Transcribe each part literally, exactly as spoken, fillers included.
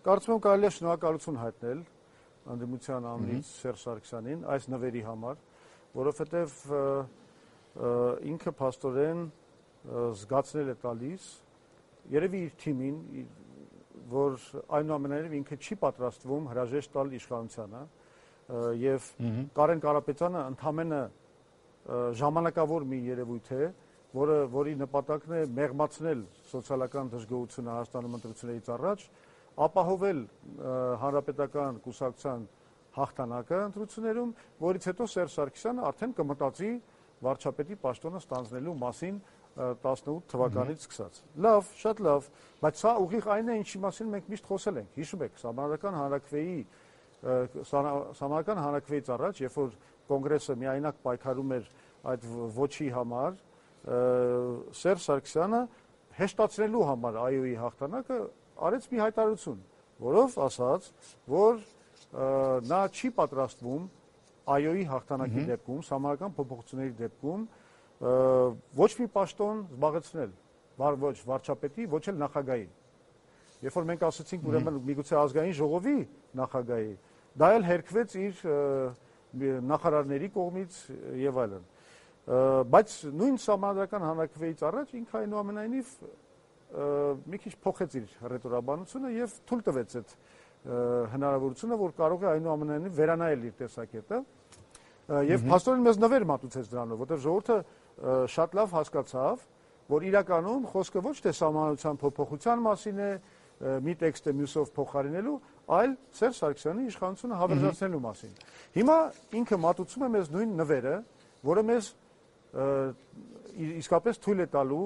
Կարծում եմ կարելի է շնորհակալություն հայտնել Անդրիմության անունից Սերժ Սարգսյանին այս նվերի համար, որովհետև ինքը փաստորեն զգացնել է տալիս երևի իր թիմին, որ այնուամենայնիվ ինքը չի պատրաստվում հրաժեշտ տալ իշխանությանը եւ Կարեն Կարապետյանը ընդամենը ժամանակավոր մի երևույթ է, որը որի նպատակն է մեղմացնել սոցիալական դժգոհությունը Հայաստանում ընտրություններից առաջ, ապահովել հանրապետական կուսակցության հաղթանակը ընտրություններում, որից հետո Սերժ Սարգսյանը արդեն կմտածի վարչապետի պաշտոնը ստանձնելու մասին տասնութ թվականից սկսած։ Լավ, շատ լավ, բայց սա ուղիղ այն է, ինչի մասին մենք միշտ խոսել ենք։ Հիշում եք, Սահմանադրական հանրաքվեի Սահմանադրական հանրաքվեից առաջ, երբ որ կոնգրեսը միայնակ պայքարում էր այդ ոչի համար, Սերժ Սարգսյանը հեշտացնելու համար ԱՅՈ-ի հաղթանակը արեց մի հայտարարություն, որով ասաց, որ նա չի պատրաստվում ԱՅՈ-ի հաղթանակի դեպքում, սահմանադրական փոփոխությունների դեպքում ոչ մի պաշտոն զբաղեցնել, ոչ վարչապետի, ոչ էլ նախագահի։ Երբ որ մենք ասացինք, ուրեմն միգուցե ազգային ժողովի նախագահի, դա էլ հերքվեց իր նախարարների կողմից եւ այլն։ Բայց նույն Սահմանադրական հանրաքվեից առաջ ինքը այնուամենայնիվ մի քիչ փոխեց իր ռետորաբանությունը եւ թույլ տվեց այդ հնարավորությունը, որ կարող է այնուամենայնիվ վերանայել իր տեսակետը եւ փաստորեն մեզ նվեր մատուցեց դրանով, որտեղ ժողովուրդը շատ լավ հասկացավ, որ իրականում խոսքը ոչ թե սահմանադրության փոփոխության մասին է, մի տեքստը մյուսով փոխարինելու, այլ Սերժ Սարգսյանի իշխանությունը հավերժացնելու մասին։ Հիմա ինքը մատուցում է մեզ նույն նվերը, որը մեզ իսկապես թույլ է տալու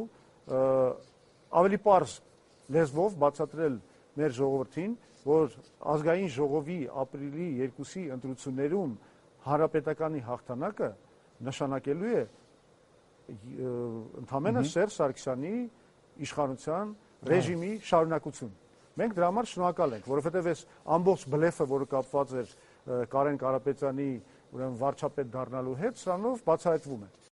ավելի պարզ լեզվով բացատրել մեր ժողովրդին, որ ազգային ժողովի ապրիլի երկուսի ընտրություններում հանրապետականի հաղթանակը նշանակելու է ընդամենը Սերժ Սարգսյանի իշխանության ռեժիմի շարունակություն։ Մենք դրա համար շնորհակալ ենք, որովհետև այս ամբողջ բլեֆը, որը կապված էր Կարեն Կարապետյանի ուրեմն վարչապետ դառնալու հետ, սրանով բացահայտվում է։